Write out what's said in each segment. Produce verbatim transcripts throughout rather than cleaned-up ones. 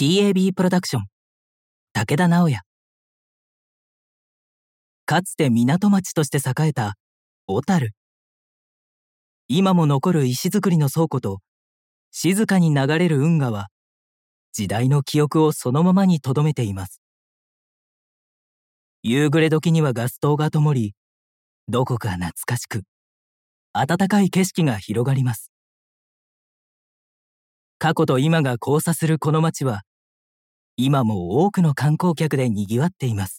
ティーエービー プロダクション、武田直也。かつて港町として栄えた小樽。今も残る石造りの倉庫と静かに流れる運河は、時代の記憶をそのままに留めています。夕暮れ時にはガス灯が灯り、どこか懐かしく、温かい景色が広がります。過去と今が交差するこの街は、今も多くの観光客で賑わっています。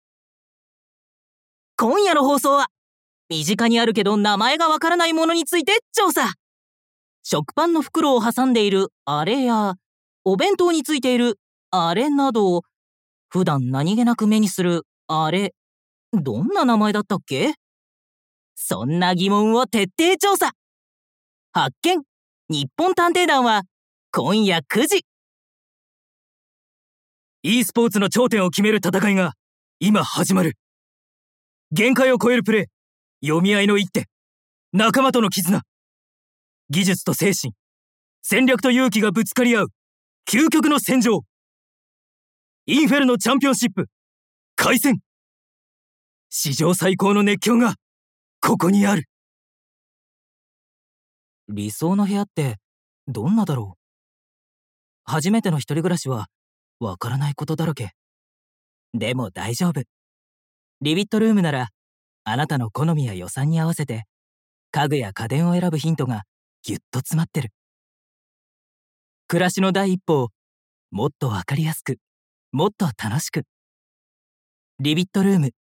今夜の放送は、身近にあるけど名前がわからないものについて調査。食パンの袋を挟んでいるあれや、お弁当についているあれなど、普段何気なく目にするあれ、どんな名前だったっけ？そんな疑問を徹底調査。発見！日本探偵団は今夜くじ。e スポーツの頂点を決める戦いが今始まる。限界を超えるプレー、読み合いの一手、仲間との絆、技術と精神、戦略と勇気がぶつかり合う究極の戦場。インフェルノチャンピオンシップ開戦。史上最高の熱狂がここにある。理想の部屋ってどんなだろう。初めての一人暮らしはわからないことだらけ。でも大丈夫。リビットルームなら、あなたの好みや予算に合わせて家具や家電を選ぶヒントがぎゅっと詰まってる。暮らしの第一歩をもっとわかりやすく、もっと楽しく。リビットルーム